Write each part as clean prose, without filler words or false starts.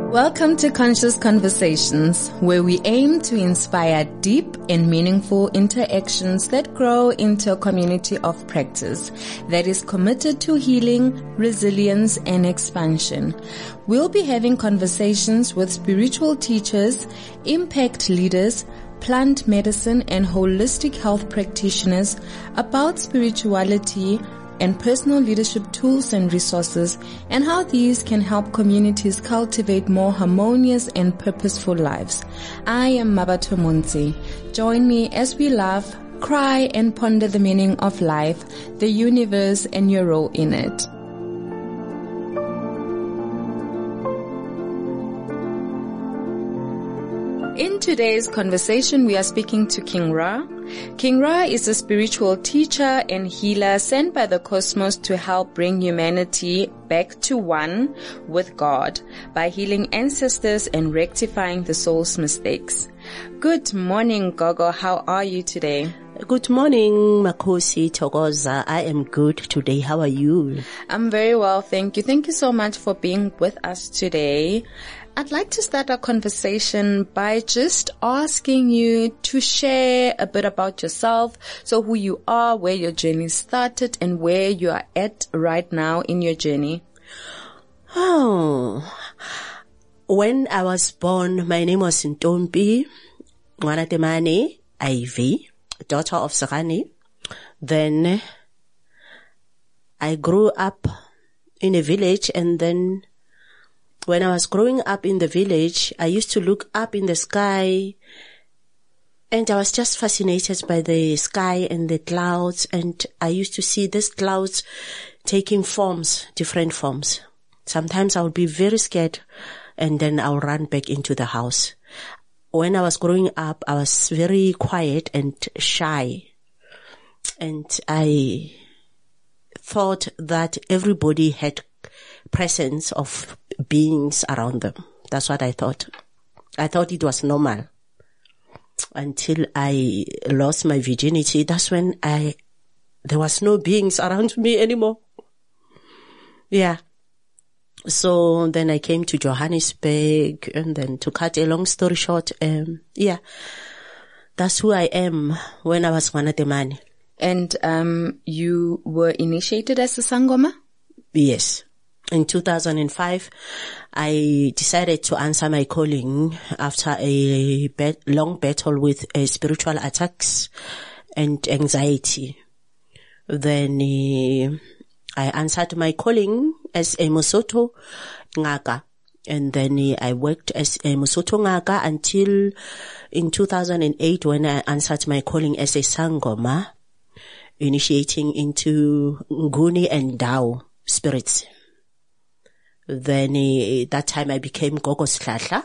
Welcome to Conscious Conversations, where we aim to inspire deep and meaningful interactions that grow into a community of practice that is committed to healing, resilience, and expansion. We'll be having conversations with spiritual teachers, impact leaders, plant medicine, and holistic health practitioners about spirituality and personal leadership tools and resources, and how these can help communities cultivate more harmonious and purposeful lives. I am Mabato Monzi. Join me as we laugh, cry, and ponder the meaning of life, the universe, and your role in it. In today's conversation, we are speaking to King Ra. King Ra is a spiritual teacher and healer sent by the cosmos to help bring humanity back to one with God by healing ancestors and rectifying the soul's mistakes. Good morning, Gogo. How are you today? Good morning, Makosi Togoza. I am good today. How are you? I'm very well, thank you. Thank you so much for being with us today. I'd like to start our conversation by just asking you to share a bit about yourself, so who you are, where your journey started, and where you are at right now in your journey. Oh, when I was born, my name was Ntombi Mwanatemane Ivy, daughter of Sakani. Then I grew up in a village, and then when I was growing up in the village, I used to look up in the sky, and I was just fascinated by the sky and the clouds, and I used to see these clouds taking forms, different forms. Sometimes I would be very scared, and then I'll run back into the house. When I was growing up, I was very quiet and shy, and I thought that everybody had presence of beings around them. That's what I thought. I thought it was normal until I lost my virginity. That's when there was no beings around me anymore. Yeah. So then I came to Johannesburg, and then to cut a long story short, yeah, that's who I am when I was Mwanatemane. And you were initiated as a Sangoma? Yes. In 2005, I decided to answer my calling after a long battle with spiritual attacks and anxiety. Then I answered my calling as a Mosotho Ngaka. And then I worked as a Mosotho Ngaka until in 2008 when I answered my calling as a Sangoma, initiating into Nguni and Dao spirits. Then that time I became Gogo Shlahla.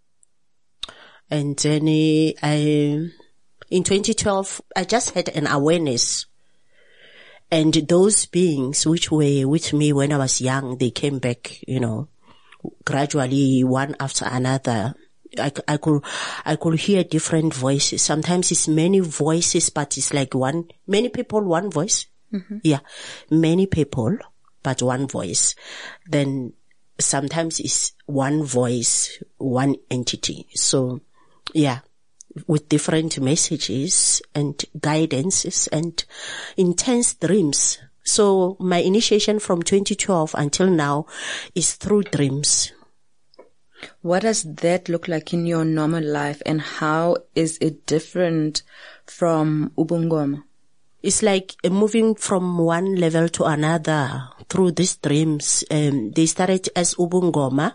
And then in 2012, I just had an awareness. And those beings which were with me when I was young, they came back, gradually one after another. I could hear different voices. Sometimes it's many voices, but it's like many people, one voice. Mm-hmm. Yeah. Many people, but one voice. Then sometimes it's one voice, one entity. So, yeah, with different messages and guidances and intense dreams. So my initiation from 2012 until now is through dreams. What does that look like in your normal life, and how is it different from Ubungoma? It's like moving from one level to another through these dreams. They started as Ubungoma,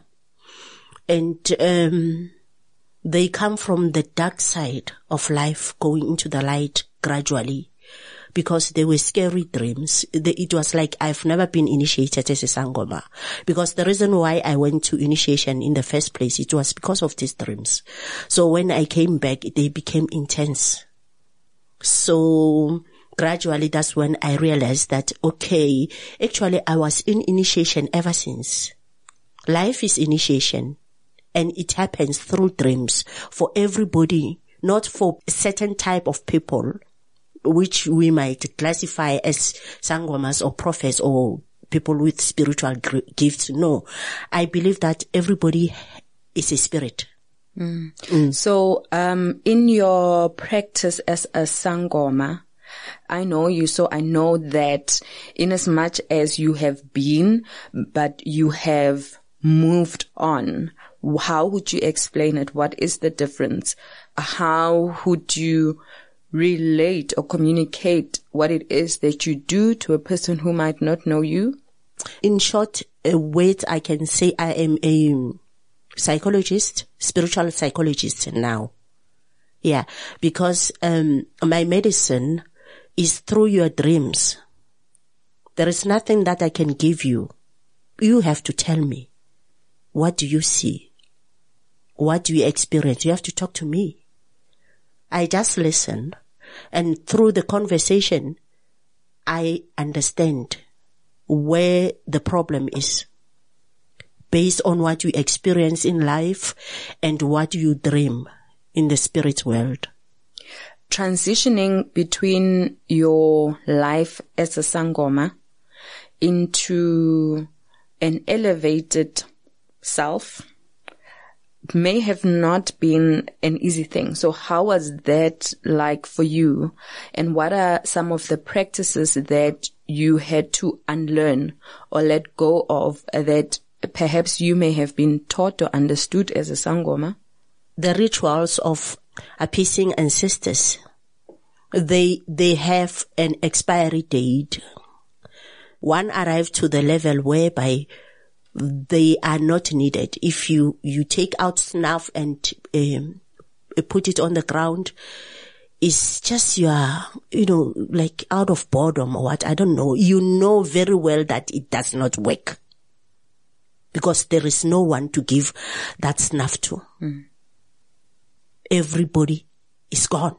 and they come from the dark side of life going into the light gradually, because they were scary dreams. It was like I've never been initiated as a Sangoma, because the reason why I went to initiation in the first place, it was because of these dreams. So when I came back, they became intense. So gradually, that's when I realized that, okay, actually I was in initiation ever since. Life is initiation, and it happens through dreams for everybody, not for a certain type of people, which we might classify as Sangomas or prophets or people with spiritual gifts. No, I believe that everybody is a spirit. So, in your practice as a Sangoma, I know you, so I know that in as much as you have been, but you have moved on, how would you explain it? What is the difference? How would you relate or communicate what it is that you do to a person who might not know you? In short words, I can say I am a psychologist, spiritual psychologist now. Yeah, because my medicine is through your dreams. There is nothing that I can give you. You have to tell me. What do you see? What do you experience? You have to talk to me. I just listen, and through the conversation, I understand where the problem is, based on what you experience in life and what you dream in the spirit world. Transitioning between your life as a Sangoma into an elevated self may have not been an easy thing. So how was that like for you? And what are some of the practices that you had to unlearn or let go of that perhaps you may have been taught or understood as a Sangoma? The rituals of appeasing ancestors, they have an expiry date. One arrived to the level whereby they are not needed. If you take out snuff and put it on the ground, it's just like out of boredom or what, I don't know. You know very well that it does not work because there is no one to give that snuff to. Everybody is gone.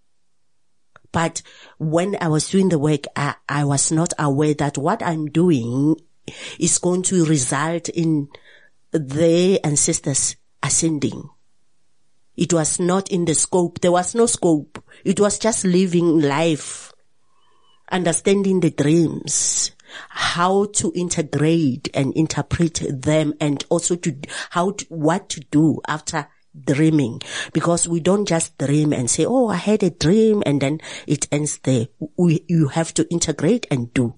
But when I was doing the work, I was not aware that what I'm doing is going to result in their ancestors ascending. It was not in the scope. There was no scope. It was just living life, understanding the dreams, how to integrate and interpret them, and also what to do after dreaming. Because we don't just dream and say, oh, I had a dream, and then it ends there. You have to integrate and do.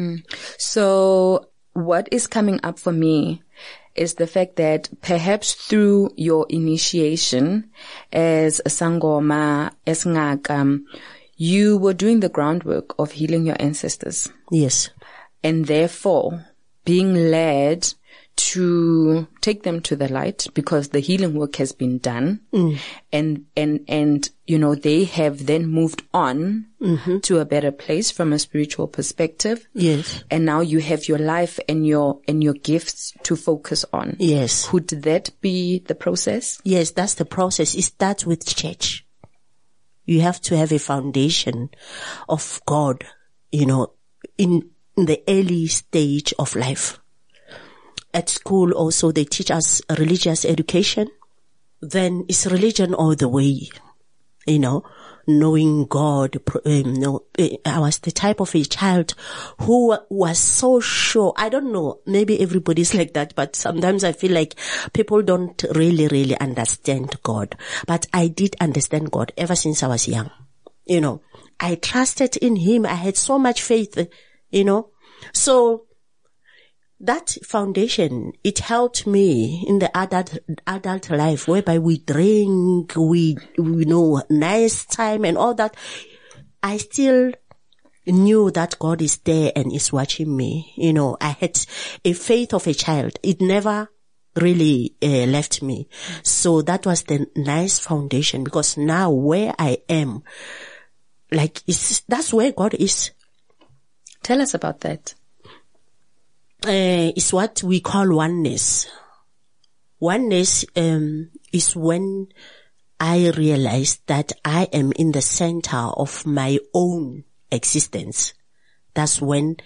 So what is coming up for me is the fact that perhaps through your initiation as a Sangoma, as Ngaka, you were doing the groundwork of healing your ancestors. Yes. And therefore being led to take them to the light because the healing work has been done. And they have then moved on to a better place from a spiritual perspective. Yes. And now you have your life and your gifts to focus on. Yes. Could that be the process? Yes, that's the process. It starts with church. You have to have a foundation of God, in the early stage of life. At school also they teach us religious education. Then it's religion all the way, knowing God. I was the type of a child who was so sure. I don't know, maybe everybody's like that, but sometimes I feel like people don't really, really understand God. But I did understand God ever since I was young. I trusted in Him. I had so much faith, So that foundation, it helped me in the adult life, whereby we drink, we nice time and all that. I still knew that God is there and is watching me. I had a faith of a child. It never really left me. So that was the nice foundation, because now where I am, that's where God is. Tell us about that. Is what we call oneness. Oneness is when I realized that I am in the center of my own existence. That's when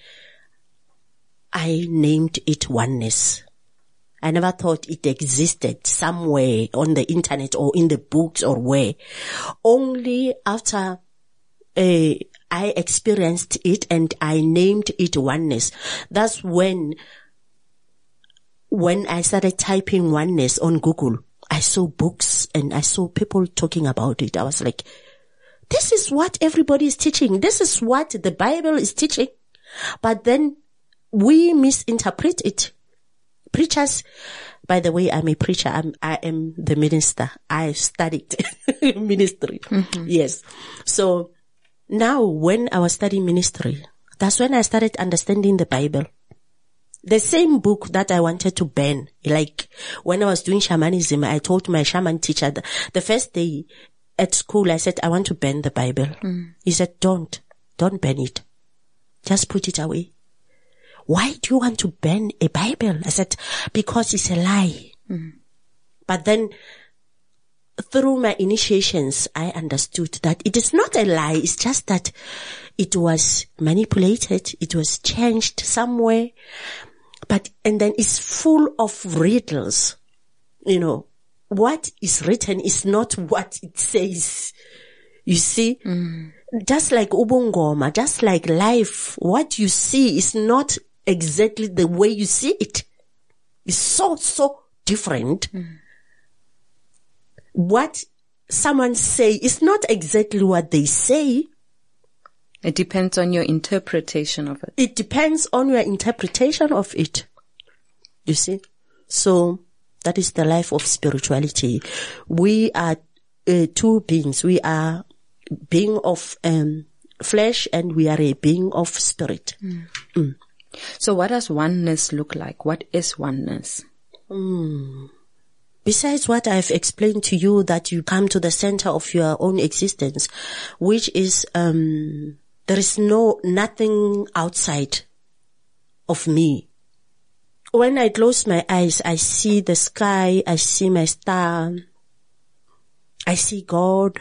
I named it oneness. I never thought it existed somewhere on the internet or in the books or where. Only after I experienced it and I named it oneness. That's when I started typing oneness on Google, I saw books and I saw people talking about it. I was like, this is what everybody is teaching. This is what the Bible is teaching. But then we misinterpret it. Preachers, by the way, I'm a preacher. I am the minister. I studied ministry. Mm-hmm. Yes. So now when I was studying ministry, that's when I started understanding the Bible. The same book that I wanted to ban, like when I was doing shamanism, I told my shaman teacher the first day at school, I said, I want to ban the Bible. Mm. He said, don't ban it. Just put it away. Why do you want to ban a Bible? I said, because it's a lie. Mm. But then through my initiations, I understood that it is not a lie. It's just that it was manipulated. It was changed somewhere. And then it's full of riddles. You know, what is written is not what it says. You see? Mm. Just like ubungoma, just like life, what you see is not exactly the way you see it. It's so different. Mm. What someone say is not exactly what they say. It depends on your interpretation of it. It depends on your interpretation of it. You see? So that is the life of spirituality. We are two beings. We are being of flesh and we are a being of spirit. Mm. Mm. So what does oneness look like? What is oneness? Besides what I've explained to you, that you come to the center of your own existence, which is there is nothing outside of me. When I close my eyes, I see the sky, I see my star, I see God.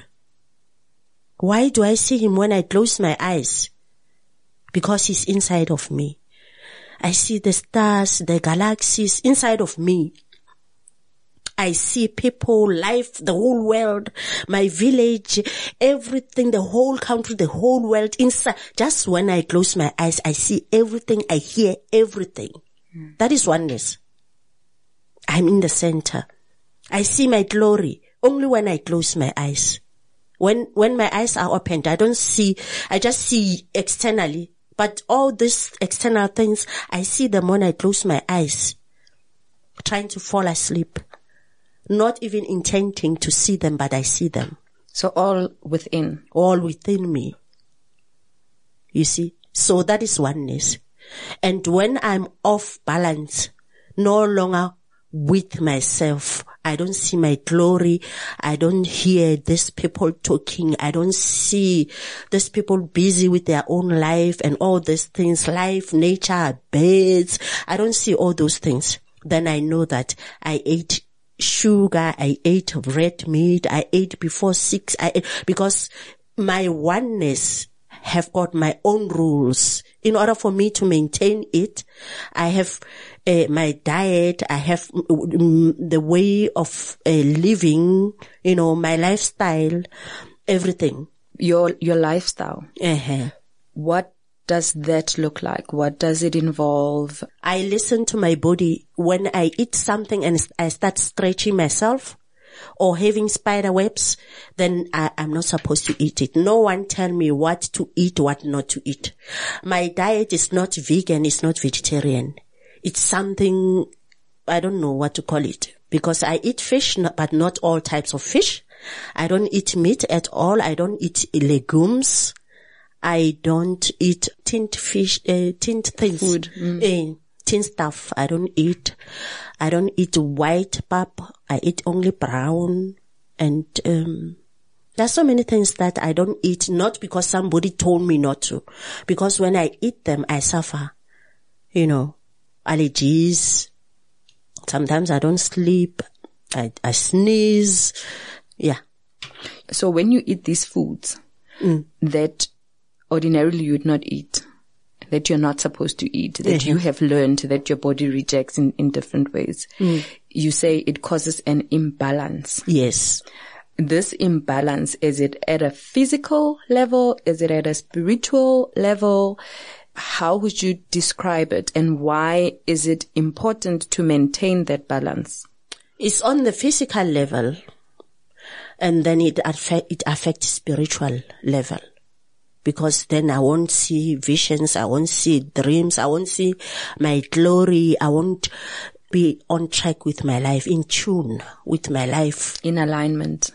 Why do I see him when I close my eyes? Because he's inside of me. I see the stars, the galaxies inside of me. I see people, life, the whole world, my village, everything, the whole country, the whole world inside. Just when I close my eyes, I see everything, I hear everything. Mm. That is oneness. I'm in the center. I see my glory only when I close my eyes. When my eyes are opened, I just see externally. But all these external things, I see them when I close my eyes, trying to fall asleep. Not even intending to see them, but I see them. So all within me. You see? So that is oneness. And when I'm off balance, no longer with myself, I don't see my glory. I don't hear these people talking. I don't see these people busy with their own life and all these things, life, nature, birds. I don't see all those things. Then I know that I ate sugar, I ate red meat, I ate before 6, because my oneness have got my own rules. In order for me to maintain it, I have my diet, I have the way of living, my lifestyle, everything. Your lifestyle. Uh-huh. What does that look like? What does it involve? I listen to my body. When I eat something and I start stretching myself or having spider webs, then I'm not supposed to eat it. No one tell me what to eat, what not to eat. My diet is not vegan, it's not vegetarian. It's something, I don't know what to call it, because I eat fish, but not all types of fish. I don't eat meat at all. I don't eat legumes. I don't eat tinned fish, tinned things. Food. Tinned stuff. I don't eat. I don't eat white pap. I eat only brown. And, there's so many things that I don't eat, not because somebody told me not to. Because when I eat them, I suffer. Allergies. Sometimes I don't sleep. I sneeze. Yeah. So when you eat these foods that ordinarily you would not eat, that you're not supposed to eat, that you have learned that your body rejects in different ways, you say it causes an imbalance. Yes. This imbalance, is it at a physical level? Is it at a spiritual level? How would you describe it, and why is it important to maintain that balance? It's on the physical level, and then it affects spiritual level. Because then I won't see visions, I won't see dreams, I won't see my glory, I won't be on track with my life, in tune with my life. In alignment.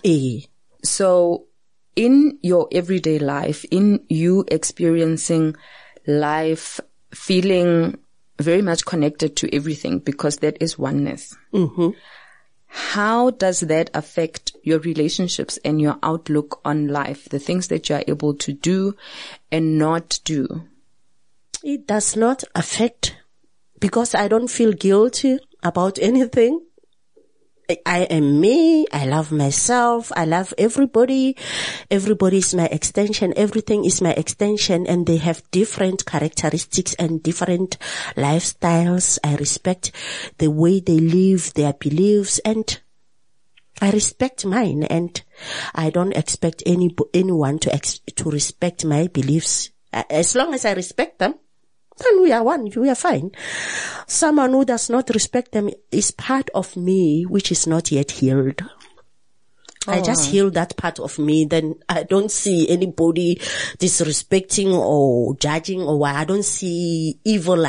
So in your everyday life, in you experiencing life, feeling very much connected to everything, because that is oneness. Mm-hmm. How does that affect your relationships and your outlook on life, the things that you are able to do and not do? It does not affect, because I don't feel guilty about anything. I am me. I love myself. I love everybody. Everybody is my extension. Everything is my extension, and they have different characteristics and different lifestyles. I respect the way they live, their beliefs, and I respect mine, and I don't expect anyone to respect my beliefs. As long as I respect them, then we are one, we are fine. Someone who does not respect them is part of me which is not yet healed. I just heal that part of me, then I don't see anybody disrespecting or judging or why. I don't see evil.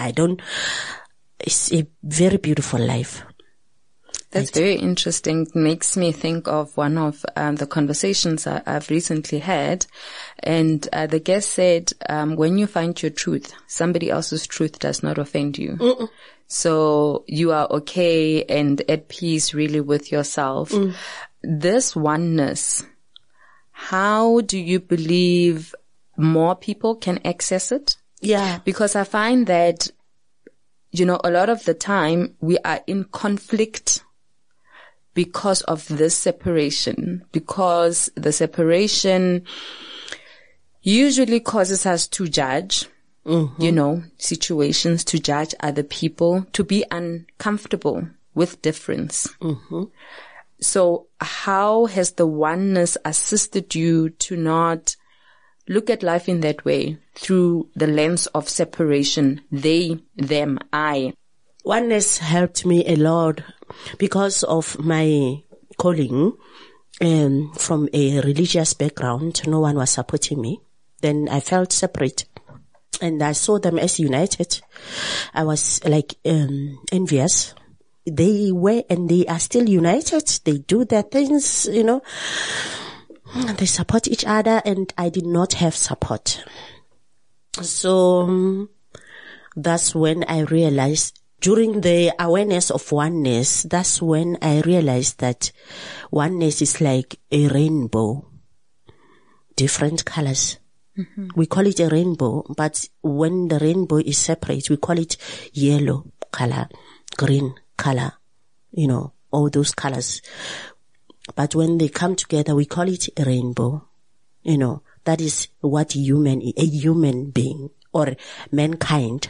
It's a very beautiful life. That's very interesting. It makes me think of one of the conversations I've recently had. And the guest said, when you find your truth, somebody else's truth does not offend you. Mm-mm. So you are okay and at peace really with yourself. This oneness, how do you believe more people can access it? Yeah. Because I find that, a lot of the time we are in conflict because of this separation, because the separation usually causes us to judge, situations, to judge other people, to be uncomfortable with difference. Mm-hmm. So how has the oneness assisted you to not look at life in that way, through the lens of separation, they, them, I? Oneness helped me a lot because of my calling from a religious background. No one was supporting me. Then I felt separate, and I saw them as united. I was like envious. They were and they are still united. They do their things, They support each other, and I did not have support. So that's when I realized, during the awareness of oneness, that's when I realized that oneness is like a rainbow, different colors. Mm-hmm. We call it a rainbow, but when the rainbow is separate, we call it yellow color, green color, all those colors. But when they come together, we call it a rainbow. That is what a human being or mankind,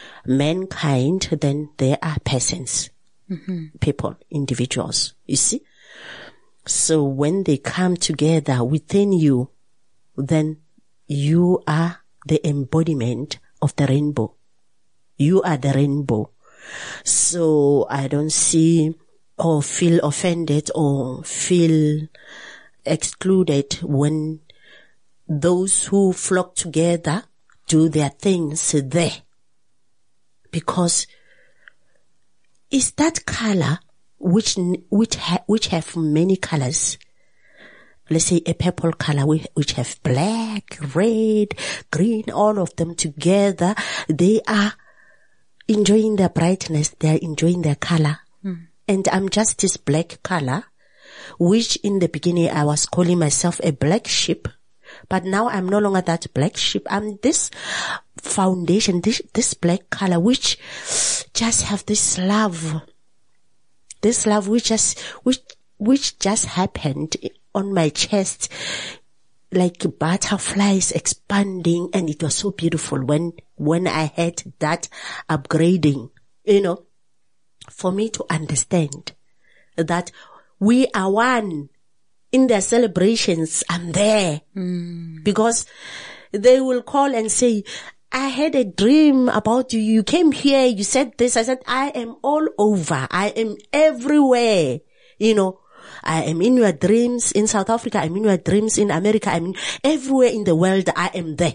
then there are persons, people, individuals, you see. So when they come together within you, then you are the embodiment of the rainbow. You are the rainbow. So I don't see or feel offended or feel excluded when those who flock together do their things there. Because it's that color which have many colors. Let's say a purple color which have black, red, green, all of them together. They are enjoying their brightness. They are enjoying their color. And I'm just this black color, which in the beginning I was calling myself a black sheep. But now I'm no longer that black sheep. I'm this foundation, this black color, which just have this love which just happened on my chest, like butterflies expanding, and it was so beautiful when I had that upgrading, for me to understand that we are one. In their celebrations, I'm there. Because they will call and say, I had a dream about you. You came here. You said this. I said, I am all over. I am everywhere. You know, I am in your dreams in South Africa. I'm in your dreams in America. I'm in everywhere in the world. I am there.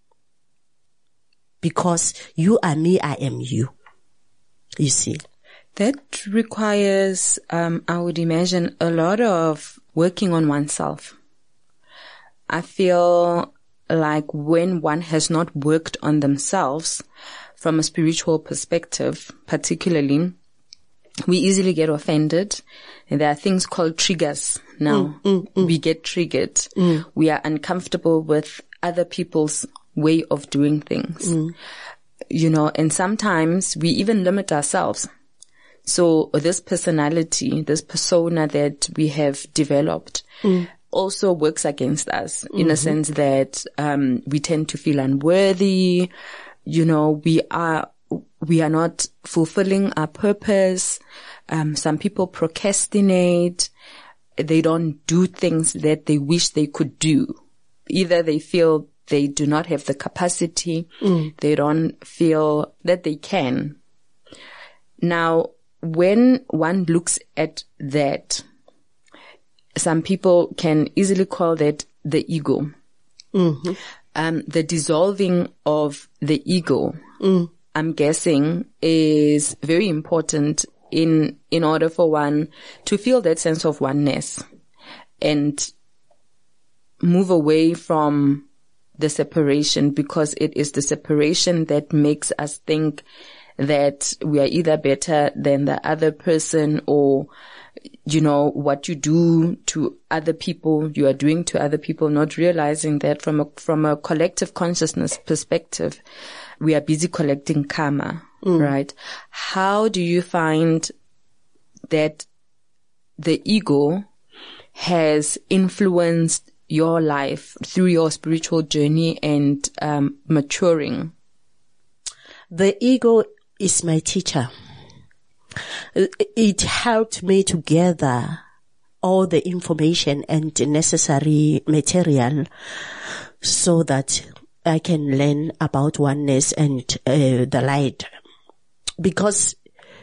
Because you are me, I am you. You see. That requires, I would imagine, a lot of working on oneself. I feel like when one has not worked on themselves from a spiritual perspective, particularly, we easily get offended. And there are things called triggers now. We get triggered. We are uncomfortable with other people's way of doing things. You know, and sometimes we even limit ourselves. So this personality, this persona that we have developed also works against us in a sense that we tend to feel unworthy. You know, we are not fulfilling our purpose. Some people procrastinate. They don't do things that they wish they could do. Either they feel they do not have the capacity. They don't feel that they can. Now, when one looks at that, some people can easily call that the ego. The dissolving of the ego, I'm guessing, is very important in order for one to feel that sense of oneness and move away from the separation, because it is the separation that makes us think that we are either better than the other person, or, you know, what you do to other people, you are doing to other people, not realizing that from a collective consciousness perspective, we are busy collecting karma, right? How do you find that the ego has influenced your life through your spiritual journey and maturing? The ego is my teacher. It helped me to gather all the information and necessary material so that I can learn about oneness and the light. Because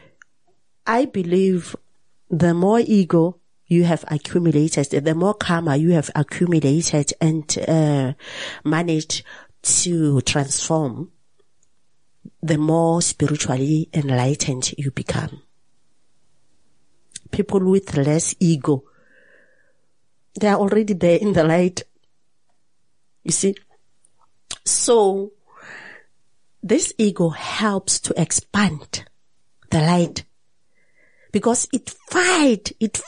I believe the more ego you have accumulated, the more karma you have accumulated and managed to transform, the more spiritually enlightened you become. People with less ego, they are already there in the light. You see? So, this ego helps to expand the light. Because it fight,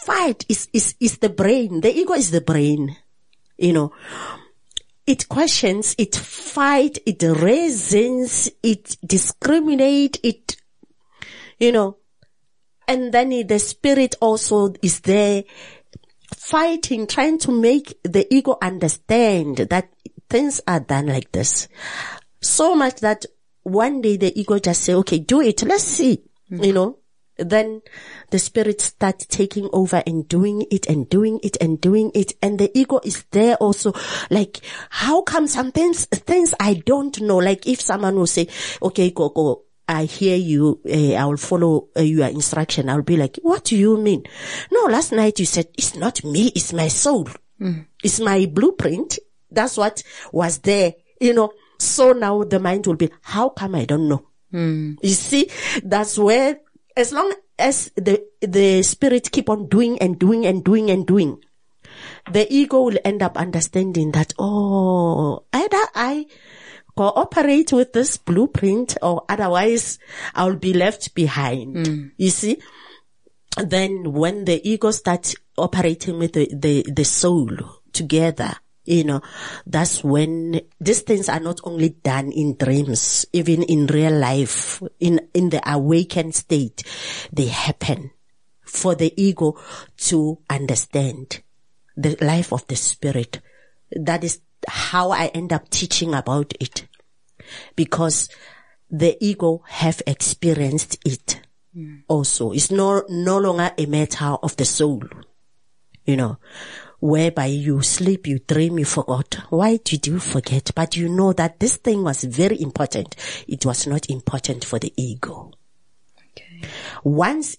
is the brain. The ego is the brain. You know, it questions, it fight, it reasons, it discriminate, it, you know, and then the spirit also is there fighting, trying to make the ego understand that things are done like this. So much that one day the ego just say, okay, do it, let's see, you know. Then the spirit starts taking over and doing it and doing it and doing it. And the ego is there also. Like, how come some things I don't know? Like if someone will say, okay, go, I hear you, I will follow your instruction. I'll be like, what do you mean? No, last night you said, it's not me, it's my soul. It's my blueprint. That's what was there, you know. So now the mind will be, how come I don't know? You see, that's where, as long as the spirit keep on doing and doing and doing and doing, the ego will end up understanding that, oh, either I cooperate with this blueprint or otherwise I'll be left behind. You see? Then when the ego starts operating with the soul together, you know, that's when these things are not only done in dreams, even in real life, in the awakened state, they happen for the ego to understand the life of the spirit. That is how I end up teaching about it, because the ego have experienced it also. It's no longer a matter of the soul, you know. Whereby you sleep, you dream, you forgot. Why did you forget? But you know that this thing was very important. It was not important for the ego. Okay. Once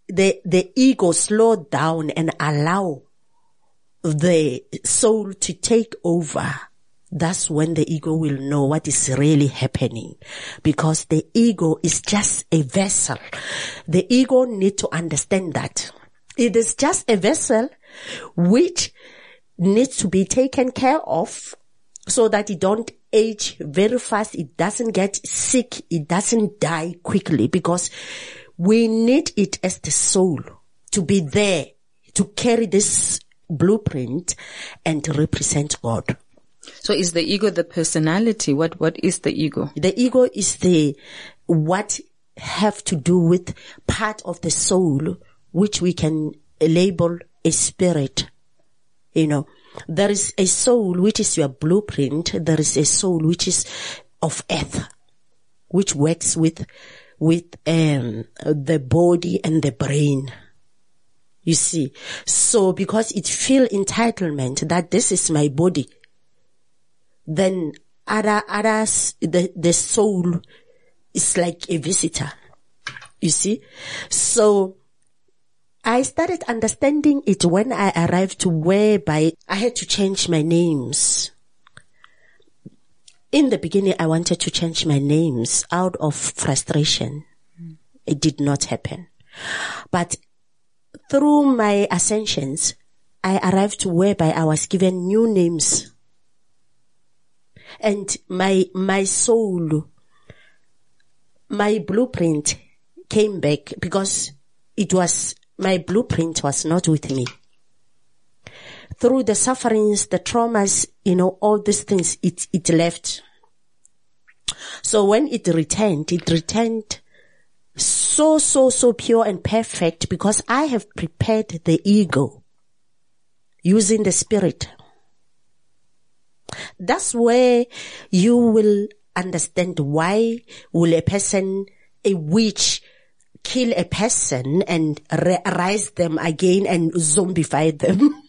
the ego slow down and allow the soul to take over, that's when the ego will know what is really happening. Because the ego is just a vessel. The ego need to understand that it is just a vessel which needs to be taken care of so that it don't age very fast, it doesn't get sick, it doesn't die quickly, because we need it as the soul to be there to carry this blueprint and represent God. So is the ego the personality? What is the ego? The ego is what have to do with part of the soul, which we can label a spirit. You know, there is a soul which is your blueprint. There is a soul which is of earth, which works with the body and the brain. You see, so because it feel entitlement that this is my body, then others, the soul is like a visitor. You see, so I started understanding it when I arrived to whereby I had to change my names. In the beginning, I wanted to change my names out of frustration. It did not happen. But through my ascensions, I arrived to whereby I was given new names. And my soul, my blueprint came back because my blueprint was not with me. Through the sufferings, the traumas, all these things, it left. So when it returned so pure and perfect, because I have prepared the ego using the spirit. That's where you will understand why will a witch kill a person and rise them again and zombify them.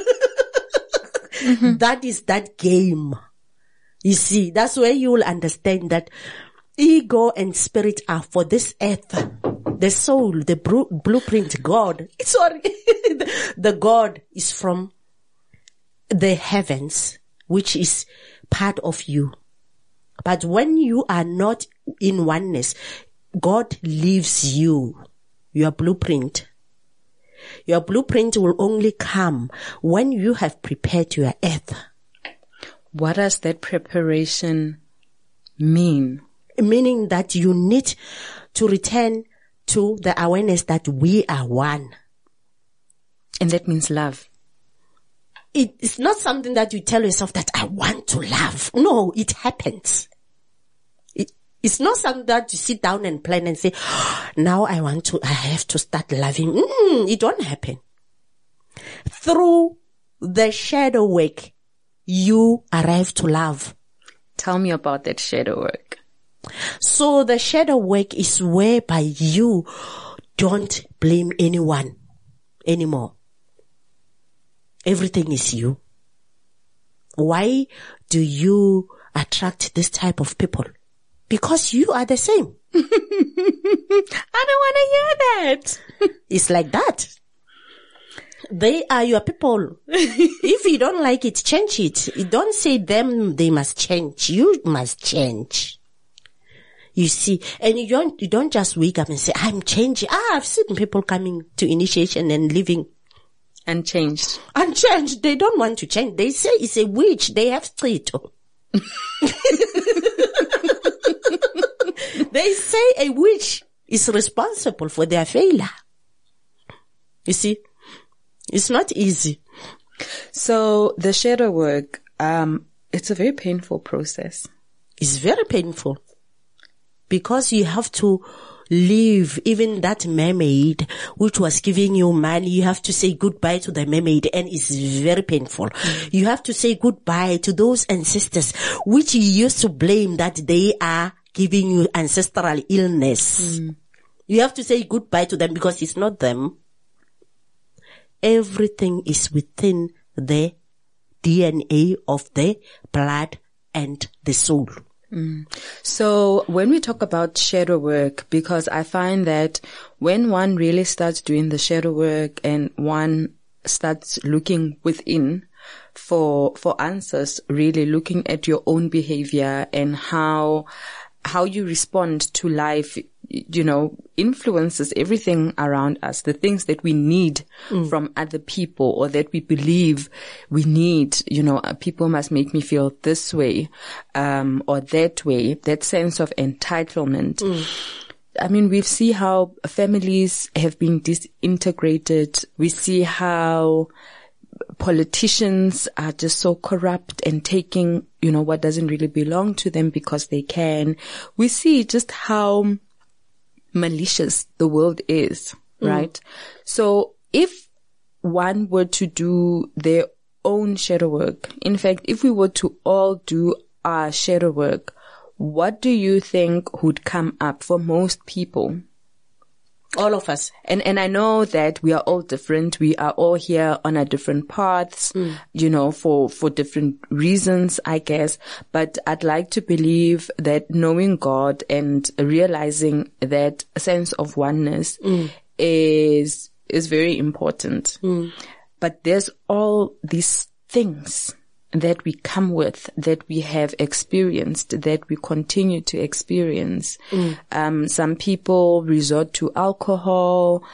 Mm-hmm. That is that game. You see, that's where you will understand that ego and spirit are for this earth. The soul, the blueprint, God. Sorry. The God is from the heavens, which is part of you. But when you are not in oneness, God leaves you, your blueprint. Your blueprint will only come when you have prepared your earth. What does that preparation mean? Meaning that you need to return to the awareness that we are one. And that means love. It's not something that you tell yourself that I want to love. No, it happens. It's not something that you sit down and plan and say, now I have to start loving. It don't happen. Through the shadow work, you arrive to love. Tell me about that shadow work. So the shadow work is whereby you don't blame anyone anymore. Everything is you. Why do you attract this type of people? Because you are the same. I don't want to hear that. It's like that. They are your people. If you don't like it, change it. You don't say them, they must change. You must change. You see, and you don't just wake up and say, I'm changing. I've seen people coming to initiation and leaving. Unchanged. Unchanged. They don't want to change. They say it's a witch. They have street. They say a witch is responsible for their failure. You see, it's not easy. So the shadow work, it's a very painful process. It's very painful because you have to leave even that mermaid which was giving you money. You have to say goodbye to the mermaid, and it's very painful. You have to say goodbye to those ancestors which you used to blame that they are giving you ancestral illness. You have to say goodbye to them because it's not them. Everything is within the DNA of the blood and the soul. So when we talk about shadow work, because I find that when one really starts doing the shadow work and one starts looking within for answers, really looking at your own behavior and how you respond to life, influences everything around us. The things that we need from other people, or that we believe we need, people must make me feel this way, or that way, that sense of entitlement. I mean, we see how families have been disintegrated. We see how politicians are just so corrupt and taking, what doesn't really belong to them because they can. We see just how malicious the world is, right? So if one were to do their own shadow work, in fact, if we were to all do our shadow work, what do you think would come up for most people? All of us. And I know that we are all different. We are all here on our different paths, for different reasons, I guess. But I'd like to believe that knowing God and realizing that sense of oneness is very important. But there's all these things that we come with, that we have experienced, that we continue to experience. Some people resort to alcohol,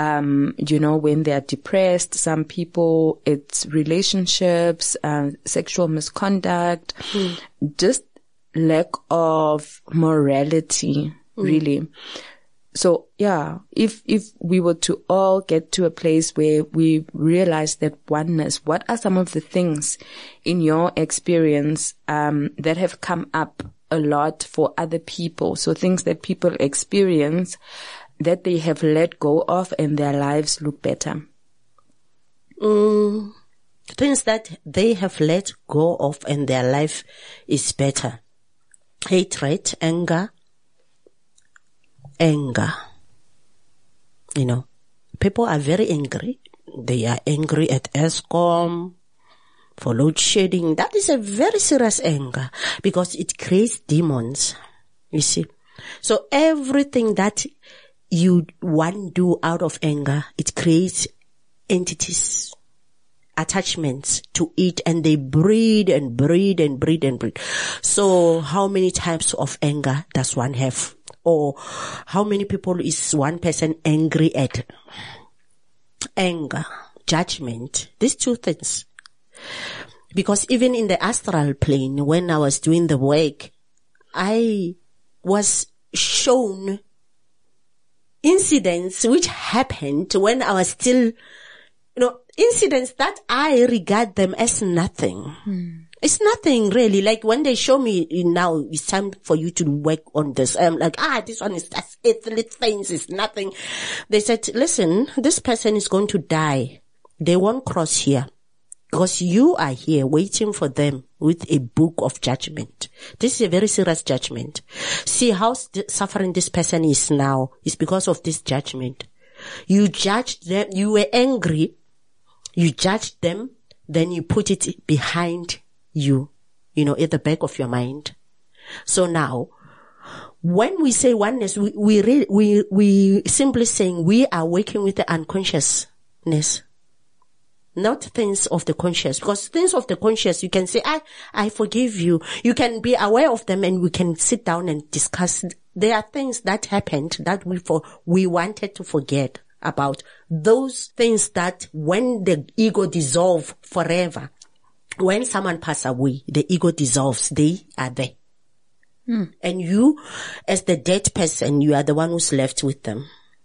when they are depressed. Some people, it's relationships, sexual misconduct, just lack of morality, really. So yeah, if we were to all get to a place where we realize that oneness, what are some of the things in your experience that have come up a lot for other people? So things that people experience that they have let go of and their lives look better. Things that they have let go of and their life is better. Hatred, anger. People are very angry. They are angry at Eskom for load shedding. That is a very serious anger because it creates demons, you see. So everything that you want do out of anger, it creates entities, attachments to it, and they breed and breed and breed and breed. So how many types of anger does one have? Or how many people is one person angry at? Anger, judgment, these two things. Because even in the astral plane, when I was doing the work, I was shown incidents which happened when I was still, incidents that I regard them as nothing. It's nothing really. Like when they show me now, it's time for you to work on this. I'm like, this one is just earthly things. It's nothing. They said, listen, this person is going to die. They won't cross here because you are here waiting for them with a book of judgment. This is a very serious judgment. See how suffering this person is now is because of this judgment. You judged them. You were angry. You judged them. Then you put it behind you, at the back of your mind. So now, when we say oneness, we simply saying we are working with the unconsciousness, not things of the conscious. Because things of the conscious, you can say, I forgive you. You can be aware of them and we can sit down and discuss. There are things that happened that we wanted to forget about. Those things that when the ego dissolve forever, when someone passes away, the ego dissolves. They are there. And you, as the dead person, you are the one who's left with them.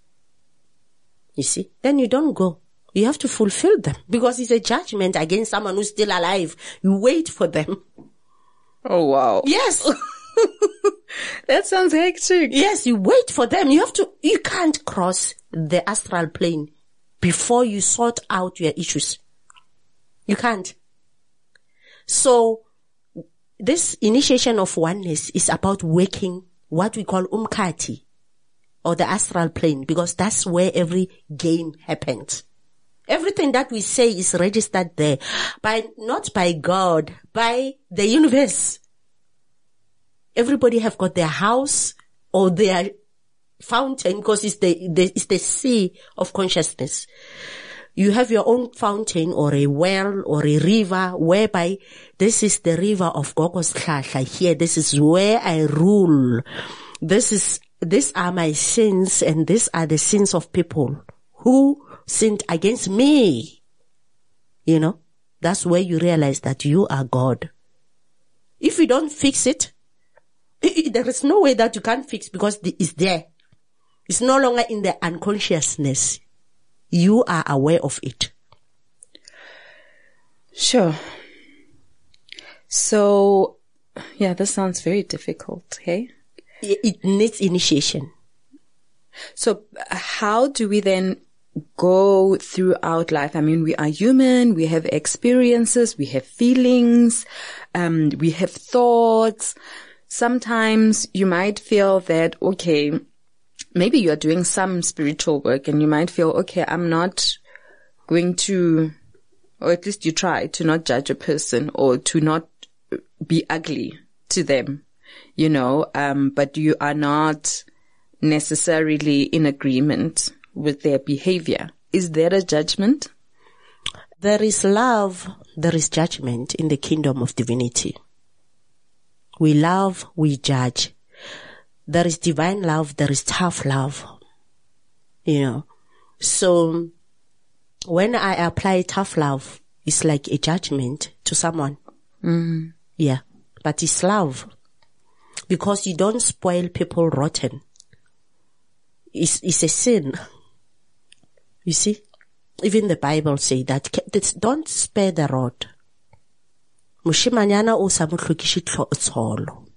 You see? Then you don't go. You have to fulfill them because it's a judgment against someone who's still alive. You wait for them. Oh, wow. Yes. That sounds hectic. Yes, you wait for them. You can't cross the astral plane before you sort out your issues. You can't. So, this initiation of oneness is about working what we call umkati, or the astral plane, because that's where every game happens. Everything that we say is registered there, not by God, by the universe. everybody have got their house or their fountain, because it's the sea of consciousness. You have your own fountain or a well or a river, whereby this is the river of Gogos Hlahla here. This is where I rule. These are my sins, and these are the sins of people who sinned against me. You know, that's where you realize that you are God. If you don't fix it, there is no way that you can fix, because it's there. It's no longer in the unconsciousness. You are aware of it. Sure. So, yeah, this sounds very difficult, hey? It needs initiation. So how do we then go throughout life? I mean, we are human, we have experiences, we have feelings, we have thoughts. Sometimes you might feel that, okay, maybe you are doing some spiritual work and you might feel, okay, I'm not going to, or at least you try to not judge a person or to not be ugly to them, you know, but you are not necessarily in agreement with their behavior. Is there a judgment? There is love, there is judgment in the kingdom of divinity. We love, we judge. There is divine love, there is tough love. You know. So when I apply tough love, it's like a judgment to someone. Mm. Yeah. But it's love. Because you don't spoil people rotten. It's a sin. You see? Even the Bible say that don't spare the rod. Moshimanyana o sa mo tlhokiše tsholo.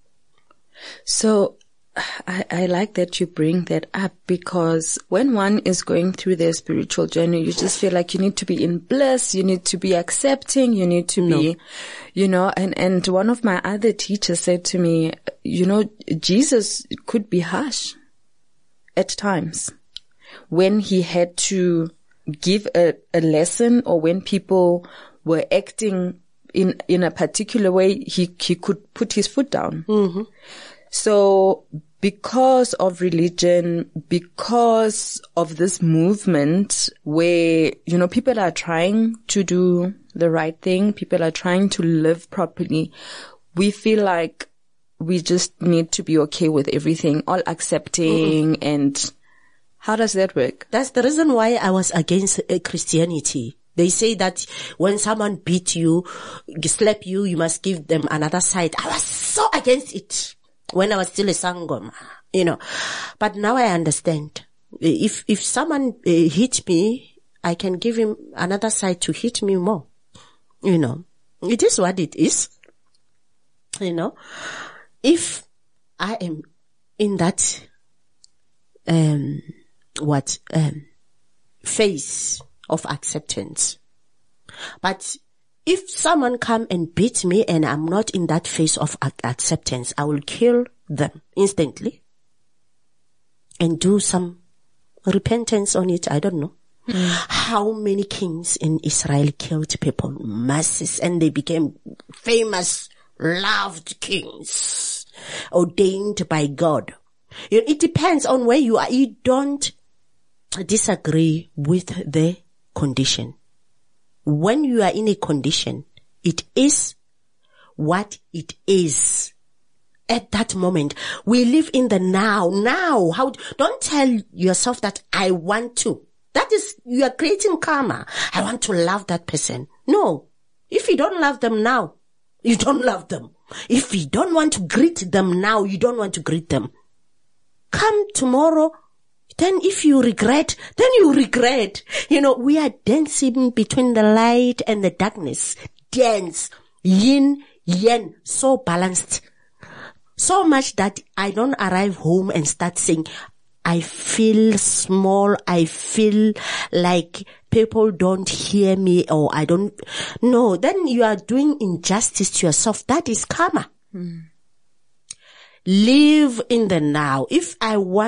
So I like that you bring that up, because when one is going through their spiritual journey, you just feel like you need to be in bliss, you need to be accepting, you need to be, you know, and one of my other teachers said to me, you know, Jesus could be harsh at times when he had to give a lesson, or when people were acting in a particular way, he could put his foot down. Mm-hmm. So because of religion, because of this movement where, you know, people are trying to do the right thing, people are trying to live properly, we feel like we just need to be okay with everything, all accepting. Mm-hmm. And how does that work? That's the reason why I was against Christianity. They say that when someone beat you, slap you, you must give them another side. I was so against it when I was still a sangoma, you know. But now I understand. If someone hit me, I can give him another side to hit me more. You know, it is what it is. You know, if I am in that, phase of acceptance. But if someone come and beat me and I'm not in that phase of acceptance, I will kill them instantly and do some repentance on it. I don't know. How many kings in Israel killed people, masses, and they became famous, loved kings, ordained by God. It depends on where you are. You don't disagree with the condition. When you are in a condition, it is what it is. At that moment, we live in the now. Now, don't tell yourself that I want to. That is, you are creating karma. I want to love that person. No. If you don't love them now, you don't love them. If you don't want to greet them now, you don't want to greet them. Come tomorrow. Then if you regret, then you regret. You know, we are dancing between the light and the darkness. Dance. Yin, yang. So balanced. So much that I don't arrive home and start saying, I feel small. I feel like people don't hear me, or I don't. No, then you are doing injustice to yourself. That is karma. Live in the now. If I want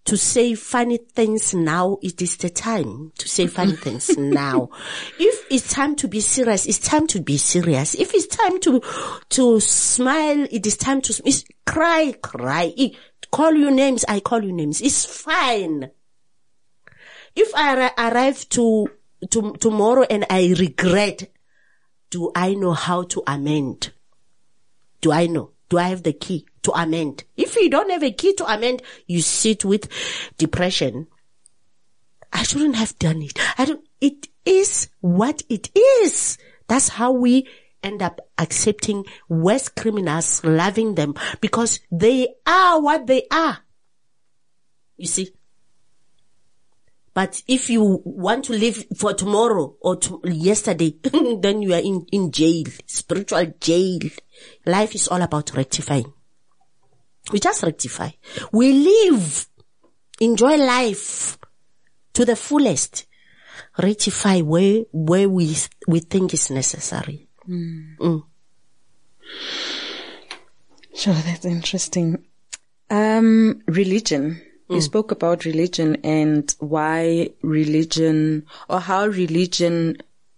to say funny things now. It is the time to say funny things now. If it's time to be serious, it's time to be serious. If it's time to smile, it is time to cry. Call you names, I call you names. It's fine. If I arrive to tomorrow and I regret, do I know how to amend? Do I know? Do I have the key to amend? If you don't have a key to amend, you sit with depression. I shouldn't have done it. It is what it is. That's how we end up accepting worse criminals, loving them, because they are what they are. You see? But if you want to live for tomorrow or yesterday, then you are in jail, spiritual jail. Life is all about rectifying. We just rectify. We live, enjoy life to the fullest. Rectify where we think is necessary. Sure, that's interesting. Religion. You spoke about religion and why religion, or how religion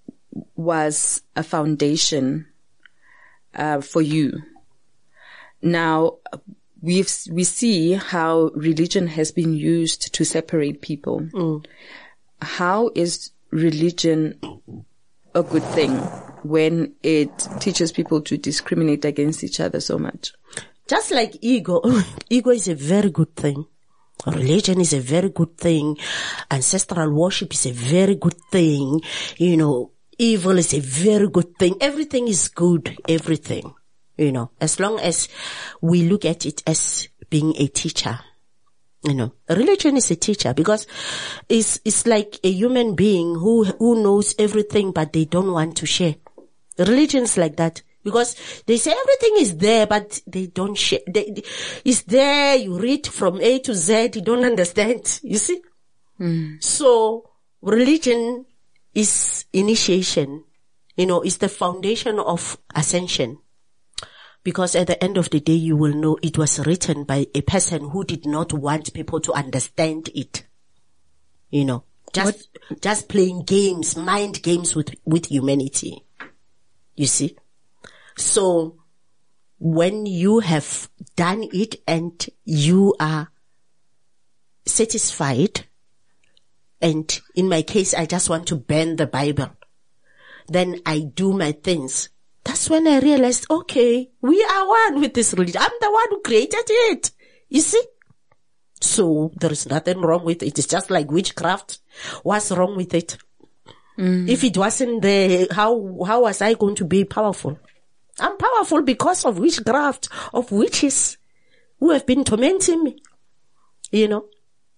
was a foundation for you. Now, we see how religion has been used to separate people. How is religion a good thing when it teaches people to discriminate against each other so much? Just like ego. Ego is a very good thing. Religion is a very good thing. Ancestral worship is a very good thing. You know, evil is a very good thing. Everything is good. Everything. You know, as long as we look at it as being a teacher. You know, religion is a teacher because it's like a human being who knows everything but they don't want to share. Religion's like that. Because they say everything is there, but they don't share. It's there, you read from A to Z, you don't understand. You see? So, religion is initiation. You know, it's the foundation of ascension. Because at the end of the day, you will know it was written by a person who did not want people to understand it. You know, just playing games, mind games with humanity. You see? So, when you have done it and you are satisfied, and in my case, I just want to burn the Bible, then I do my things. That's when I realized, okay, we are one with this religion. I'm the one who created it. You see? So, there is nothing wrong with it. It's just like witchcraft. What's wrong with it? If it wasn't there, how was I going to be powerful? I'm powerful because of witchcraft, of witches who have been tormenting me, you know.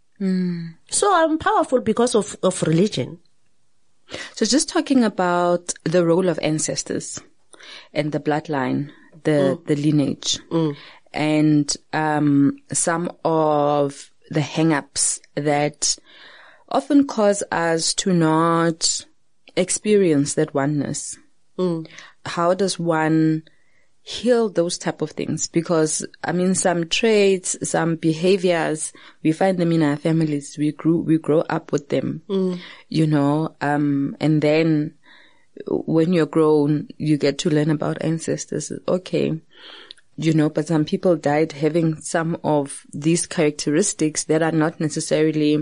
So I'm powerful because of religion. So just talking about the role of ancestors and the bloodline, the lineage, and some of the hang-ups that often cause us to not experience that oneness. How does one heal those type of things? Because, I mean, some traits, some behaviors, we find them in our families. We grow up with them, you know, and then when you're grown, you get to learn about ancestors. Okay. You know, but some people died having some of these characteristics that are not necessarily,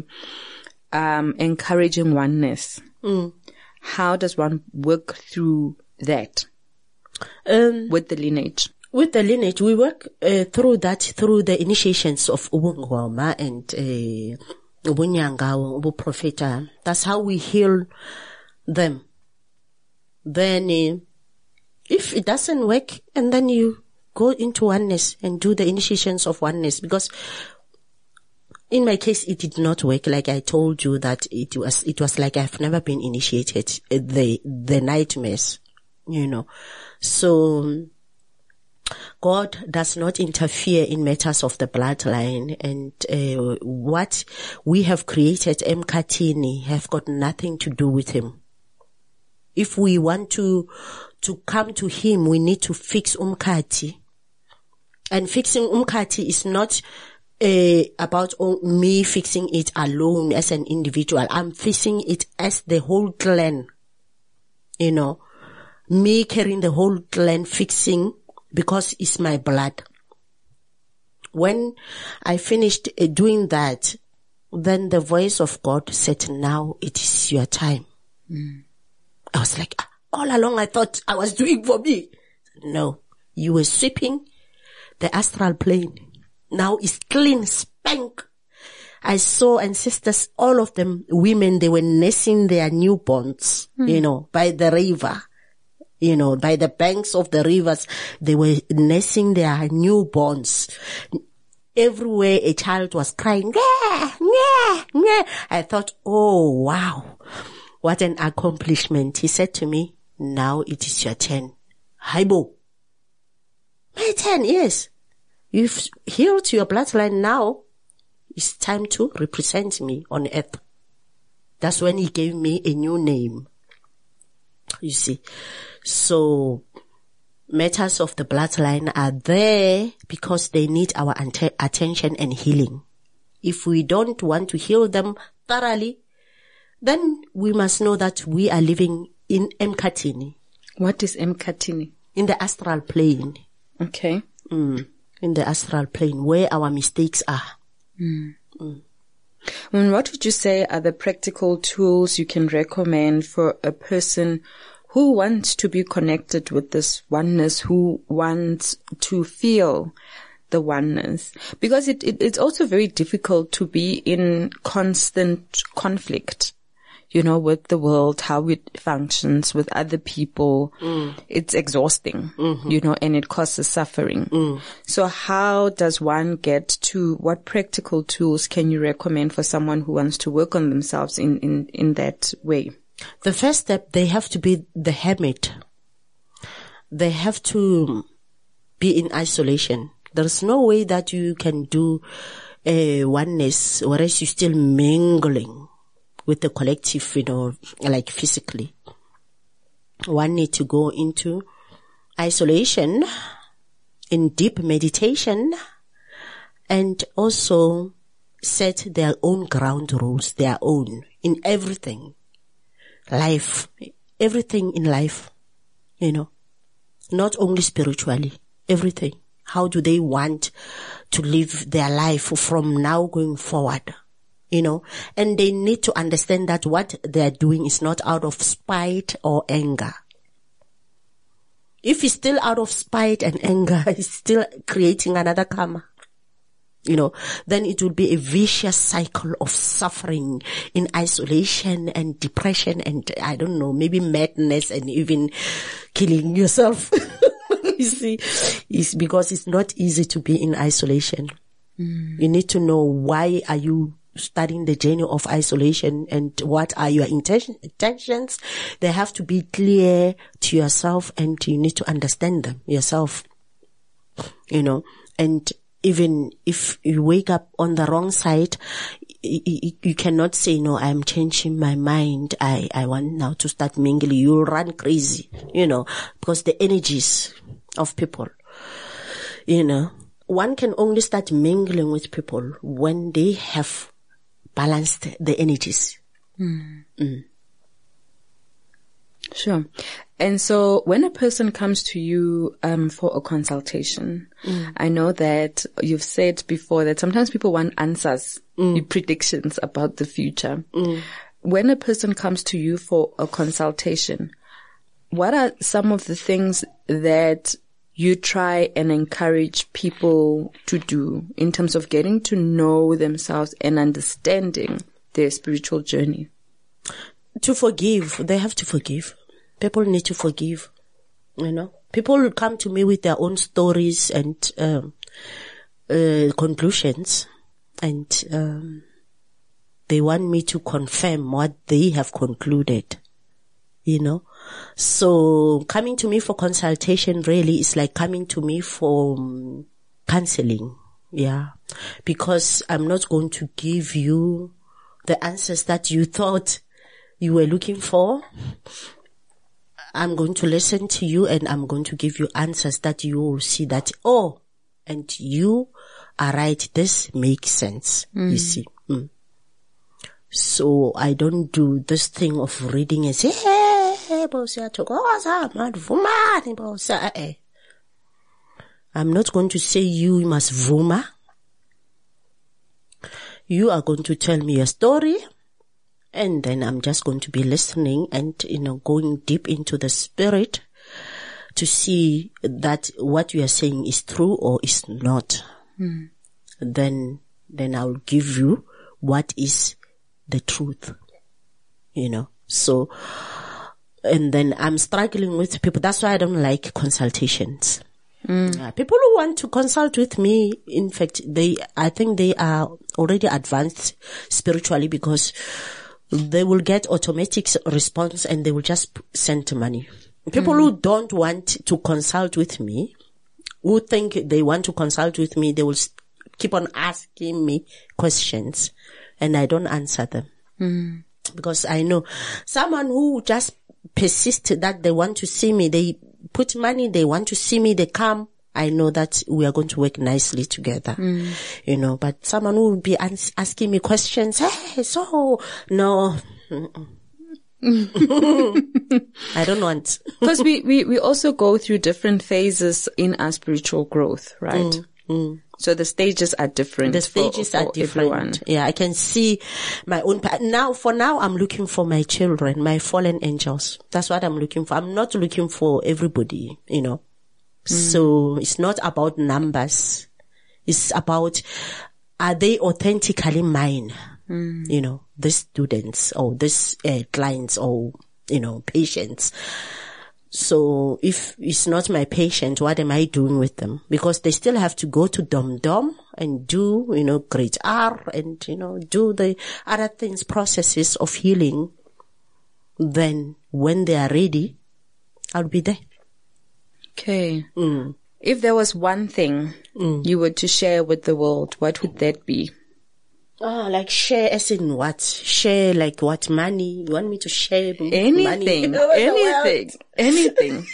encouraging oneness. How does one work through that? With the lineage. With the lineage, we work through the initiations of Ubungoma and Ubunyanga, Ubuprofeta. That's how we heal them. Then, if it doesn't work, and then you go into oneness and do the initiations of oneness, because in my case, it did not work. Like I told you that it was like I've never been initiated, the nightmares, you know. So, God does not interfere in matters of the bloodline, and what we have created, Mkhathini, have got nothing to do with him. If we want to come to him, we need to fix Umkhathi. And fixing Umkhathi is not about me fixing it alone as an individual. I'm fixing it as the whole clan. You know, me carrying the whole clan, fixing, because it's my blood. When I finished doing that, then the voice of God said, now it is your time. I was like, all along I thought I was doing for me. No, you were sweeping the astral plane. Now it's clean, spank. I saw ancestors, all of them, women, they were nursing their newborns, you know, by the river, you know, by the banks of the rivers. They were nursing their newborns. Everywhere a child was crying, yeah, yeah, yeah. I thought, oh, wow, what an accomplishment. He said to me, now it is your turn. Haibo. My turn, yes. You've healed your bloodline now. It's time to represent me on earth. That's when he gave me a new name. You see. So, matters of the bloodline are there because they need our attention and healing. If we don't want to heal them thoroughly, then we must know that we are living in Mkhathini. What is Mkhathini? In the astral plane. Okay. In the astral plane, where our mistakes are. What would you say are the practical tools you can recommend for a person who wants to be connected with this oneness, who wants to feel the oneness? Because it's also very difficult to be in constant conflict, you know, with the world, how it functions, with other people. It's exhausting, you know, and it causes suffering. So how does one get to, what practical tools can you recommend for someone who wants to work on themselves in that way? The first step, they have to be the hermit. They have to be in isolation. There's no way that you can do oneness, whereas you're still mingling with the collective, you know, like physically. One need to go into isolation, in deep meditation, and also set their own ground rules, their own, in everything. Life, everything in life, you know, not only spiritually, everything. How do they want to live their life from now going forward? You know, and they need to understand that what they're doing is not out of spite or anger. If it's still out of spite and anger, it's still creating another karma. You know, then it will be a vicious cycle of suffering in isolation and depression and, I don't know, maybe madness and even killing yourself. You see, it's because it's not easy to be in isolation. You need to know why are you starting the journey of isolation and what are your intentions. They have to be clear to yourself and you need to understand them yourself. You know, and even if you wake up on the wrong side, you cannot say, no, I'm changing my mind. I want now to start mingling. You'll run crazy, you know, because the energies of people, you know, one can only start mingling with people when they have balanced the energies. Sure. And so when a person comes to you for a consultation, I know that you've said before that sometimes people want answers, predictions about the future. When a person comes to you for a consultation, what are some of the things that you try and encourage people to do in terms of getting to know themselves and understanding their spiritual journey? To forgive. They have to forgive. People need to forgive. You know, people will come to me with their own stories and conclusions, and they want me to confirm what they have concluded. You know, so coming to me for consultation really is like coming to me for counseling. Yeah, because I'm not going to give you the answers that you thought you were looking for. I'm going to listen to you and I'm going to give you answers that you will see that, oh, and you alright, this makes sense, you see. So I don't do this thing of reading and say, hey, I'm not going to say you must vuma. You are going to tell me a story, and then I'm just going to be listening and, going deep into the spirit to see that what you are saying is true or is not. Then I'll give you what is the truth, So, and then I'm struggling with people. That's why I don't like consultations. People who want to consult with me, in fact, I think they are already advanced spiritually, because they will get automatic response and they will just send money. People who don't want to consult with me, who think they want to consult with me, they will keep on asking me questions and I don't answer them. Because I know someone who just persists that they want to see me, they put money, they want to see me, they come, I know that we are going to work nicely together, but someone who will be asking me questions, hey, so, no, I don't want. Because we also go through different phases in our spiritual growth, right? So the stages are different. The stages are different. Everyone. Yeah, I can see my own for now, I'm looking for my children, my fallen angels. That's what I'm looking for. I'm not looking for everybody, So it's not about numbers. It's about, are they authentically mine? These students or these clients or, patients. So if it's not my patient, what am I doing with them? Because they still have to go to Dom and do, grade R and, do the other things, processes of healing. Then when they are ready, I'll be there. Okay. If there was one thing you were to share with the world, what would that be? Like share as in what? Share like what? Money? You want me to share anything? Money? Anything.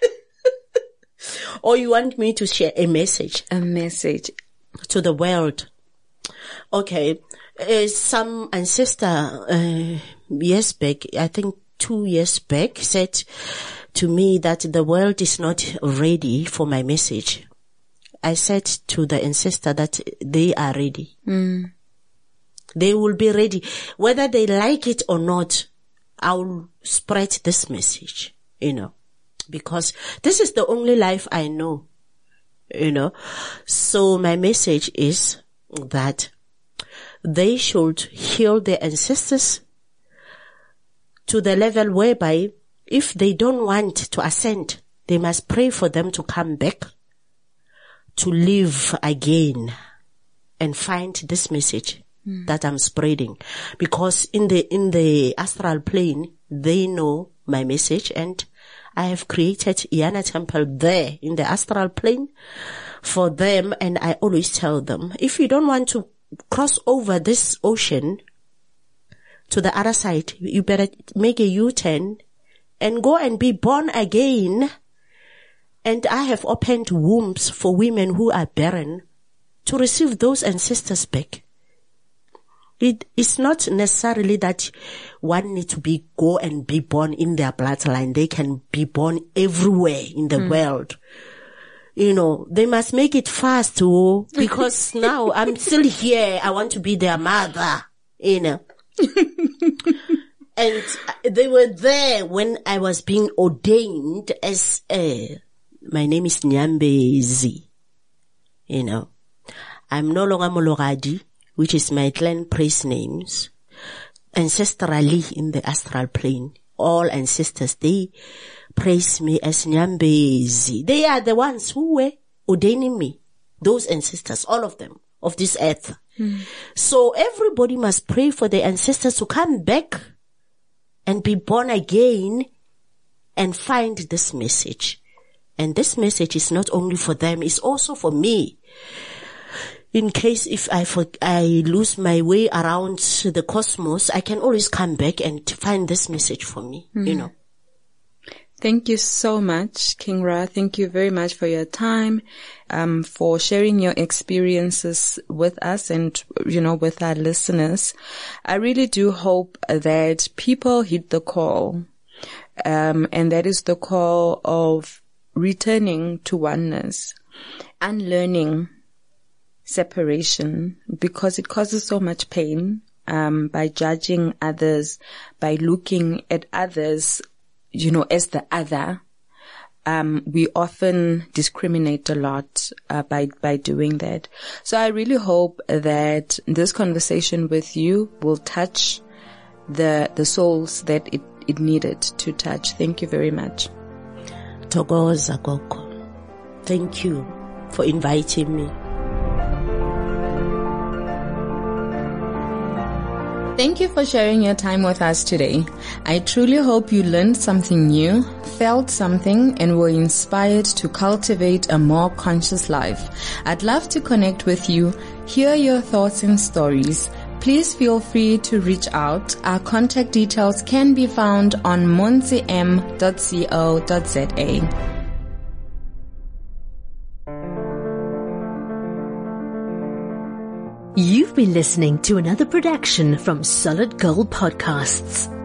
Or you want me to share a message? A message. To the world. Okay. Some ancestor, years back, I think 2 years back, said to me that the world is not ready for my message. I said to the ancestor that they are ready. They will be ready. Whether they like it or not, I'll spread this message, because this is the only life I know, So my message is that they should heal their ancestors to the level whereby if they don't want to ascend, they must pray for them to come back, to live again and find this message that I'm spreading. Because in the astral plane, they know my message, and I have created Iana Temple there in the astral plane for them. And I always tell them, if you don't want to cross over this ocean to the other side, you better make a U-turn and go and be born again. And I have opened wombs for women who are barren to receive those ancestors back. It's not necessarily that one needs to go and be born in their bloodline. They can be born everywhere in the world. They must make it fast too, because now I'm still here. I want to be their mother, And they were there when I was being ordained as my name is Nyambezi. I'm no longer Mologadi, which is my clan praise names. Ancestrally in the astral plane, all ancestors, they praise me as Nyambezi. They are the ones who were ordaining me. Those ancestors, all of them, of this earth. So everybody must pray for their ancestors to come back and be born again and find this message. And this message is not only for them, it's also for me. In case if I lose my way around the cosmos, I can always come back and find this message for me, Thank you so much, King Ra. Thank you very much for your time, for sharing your experiences with us and, with our listeners. I really do hope that people heed the call, and that is the call of returning to oneness, unlearning separation, because it causes so much pain, by judging others, by looking at others as the other. We often discriminate a lot, by doing that. So I really hope that this conversation with you will touch the souls that it needed to touch. Thank you very much. Thokoza Gogo. Thank you for inviting me. Thank you for sharing your time with us today. I truly hope you learned something new, felt something, and were inspired to cultivate a more conscious life. I'd love to connect with you, hear your thoughts and stories. Please feel free to reach out. Our contact details can be found on monzim.co.za. You've been listening to another production from Solid Gold Podcasts.